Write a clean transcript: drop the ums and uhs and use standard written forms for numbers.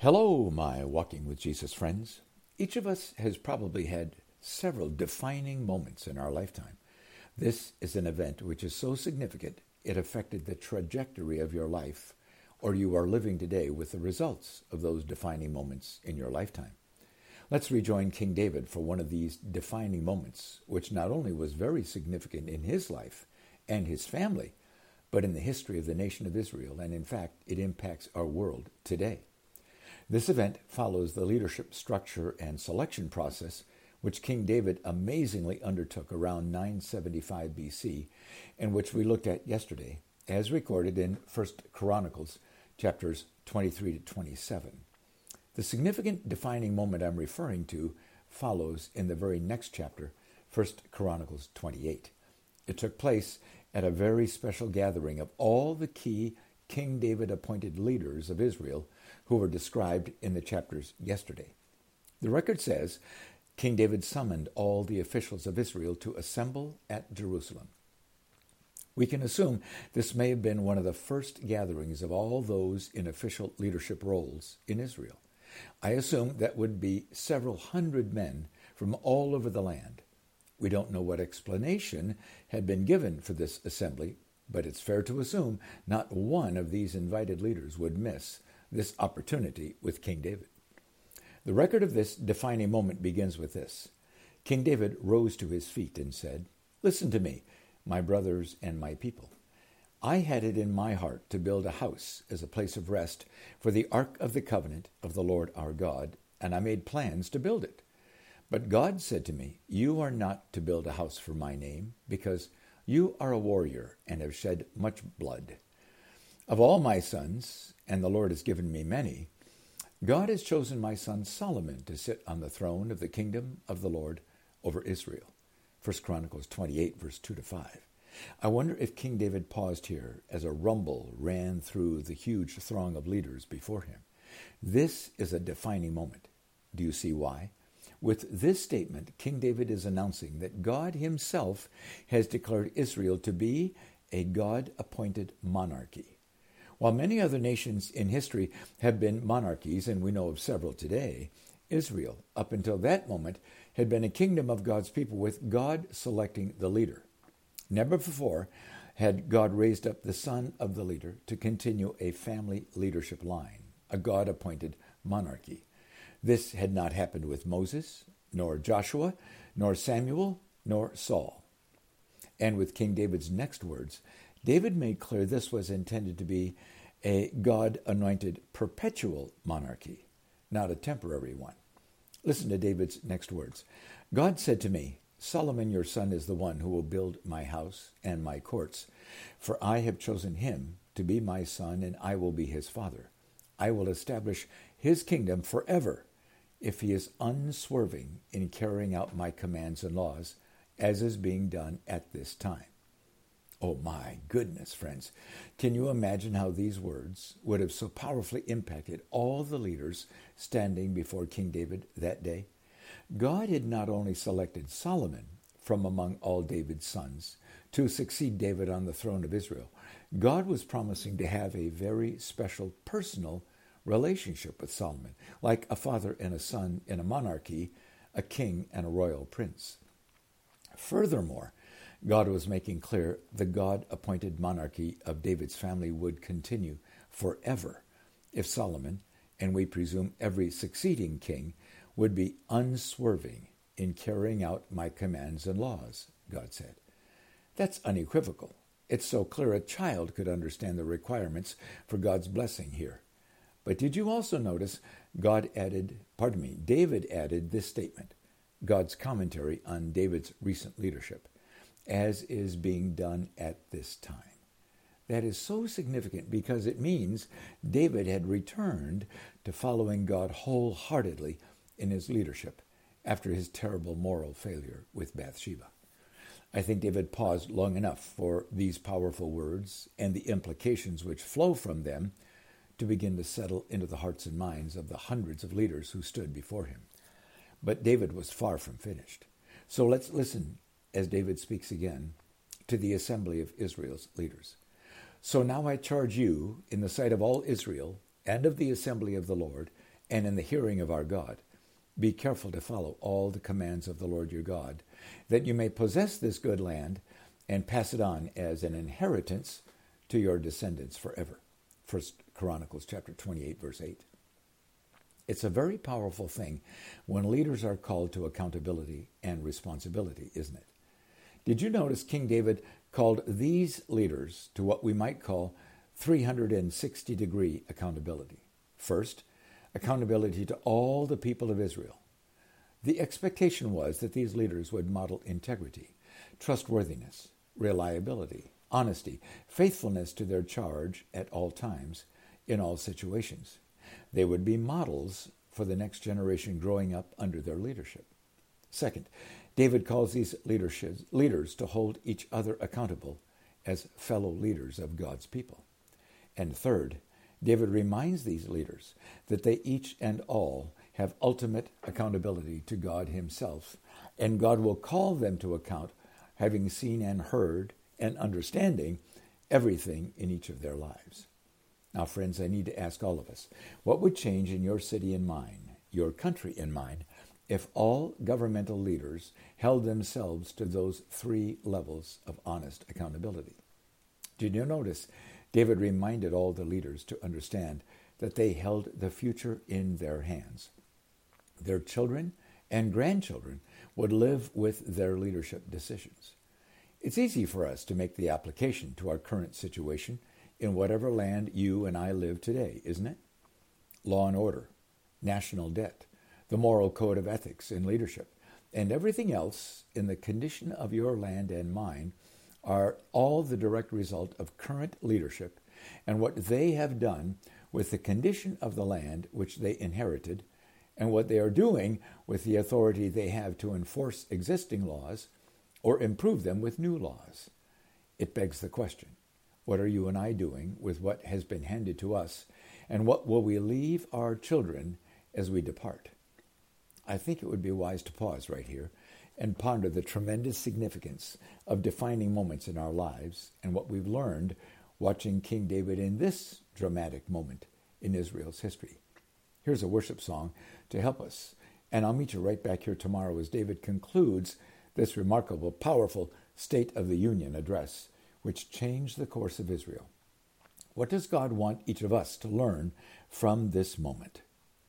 Hello, my Walking with Jesus friends. Each of us has probably had several defining moments in our lifetime. This is an event which is so significant it affected the trajectory of your life, or you are living today with the results of those defining moments in your lifetime. Let's rejoin King David for one of these defining moments, which not only was very significant in his life and his family, but in the history of the nation of Israel, and in fact, it impacts our world today. This event follows the leadership structure and selection process which King David amazingly undertook around 975 BC, and which we looked at yesterday, as recorded in 1 Chronicles chapters 23 to 27. The significant defining moment I'm referring to follows in the very next chapter, 1 Chronicles 28. It took place at a very special gathering of all the key King David appointed leaders of Israel who were described in the chapters yesterday. The record says King David summoned all the officials of Israel to assemble at Jerusalem. We can assume this may have been one of the first gatherings of all those in official leadership roles in Israel. I assume that would be several hundred men from all over the land. We don't know what explanation had been given for this assembly, but it's fair to assume not one of these invited leaders would miss this opportunity with King David. The record of this defining moment begins with this. King David rose to his feet and said, "Listen to me, my brothers and my people. I had it in my heart to build a house as a place of rest for the ark of the covenant of the Lord our God, and I made plans to build it. But God said to me, 'You are not to build a house for my name, because you are a warrior and have shed much blood. Of all my sons, and the Lord has given me many, God has chosen my son Solomon to sit on the throne of the kingdom of the Lord over Israel.'" 1 Chronicles 28, verse 2 to 5. I wonder if King David paused here as a rumble ran through the huge throng of leaders before him. This is a defining moment. Do you see why? With this statement, King David is announcing that God himself has declared Israel to be a God-appointed monarchy. While many other nations in history have been monarchies, and we know of several today, Israel, up until that moment, had been a kingdom of God's people with God selecting the leader. Never before had God raised up the son of the leader to continue a family leadership line, a God-appointed monarchy. This had not happened with Moses, nor Joshua, nor Samuel, nor Saul. And with King David's next words, David made clear this was intended to be a God-anointed perpetual monarchy, not a temporary one. Listen to David's next words. "God said to me, 'Solomon your son is the one who will build my house and my courts, for I have chosen him to be my son, and I will be his father. I will establish his kingdom forever if he is unswerving in carrying out my commands and laws, as is being done at this time.'" Oh my goodness, friends. Can you imagine how these words would have so powerfully impacted all the leaders standing before King David that day? God had not only selected Solomon from among all David's sons to succeed David on the throne of Israel, God was promising to have a very special personal relationship with Solomon, like a father and a son in a monarchy, a king and a royal prince. Furthermore, God was making clear the God-appointed monarchy of David's family would continue forever if Solomon, and we presume every succeeding king, would be unswerving in carrying out my commands and laws, God said. That's unequivocal. It's so clear a child could understand the requirements for God's blessing here. But did you also notice David added this statement, God's commentary on David's recent leadership, as is being done at this time. That is so significant because it means David had returned to following God wholeheartedly in his leadership after his terrible moral failure with Bathsheba. I think David paused long enough for these powerful words and the implications which flow from them to begin to settle into the hearts and minds of the hundreds of leaders who stood before him. But David was far from finished. So let's listen as David speaks again to the assembly of Israel's leaders. "So now I charge you in the sight of all Israel and of the assembly of the Lord and in the hearing of our God. Be careful to follow all the commands of the Lord your God, that you may possess this good land and pass it on as an inheritance to your descendants forever. 1 Chronicles chapter 28, verse 8. It's a very powerful thing when leaders are called to accountability and responsibility, isn't it? Did you notice King David called these leaders to what we might call 360-degree accountability? First, accountability to all the people of Israel. The expectation was that these leaders would model integrity, trustworthiness, reliability, honesty, faithfulness to their charge at all times, in all situations. They would be models for the next generation growing up under their leadership. Second, David calls these leaders to hold each other accountable as fellow leaders of God's people. And third, David reminds these leaders that they each and all have ultimate accountability to God himself, and God will call them to account, having seen and heard and understanding everything in each of their lives. Now, friends, I need to ask all of us, what would change in your city and mine, your country and mine, if all governmental leaders held themselves to those three levels of honest accountability? Did you notice David reminded all the leaders to understand that they held the future in their hands? Their children and grandchildren would live with their leadership decisions. It's easy for us to make the application to our current situation in whatever land you and I live today, isn't it? Law and order, national debt, the moral code of ethics in leadership, and everything else in the condition of your land and mine are all the direct result of current leadership and what they have done with the condition of the land which they inherited, and what they are doing with the authority they have to enforce existing laws or improve them with new laws. It begs the question, what are you and I doing with what has been handed to us, and what will we leave our children as we depart? I think it would be wise to pause right here and ponder the tremendous significance of defining moments in our lives and what we've learned watching King David in this dramatic moment in Israel's history. Here's a worship song to help us, and I'll meet you right back here tomorrow as David concludes this remarkable, powerful State of the Union address, which changed the course of Israel. What does God want each of us to learn from this moment?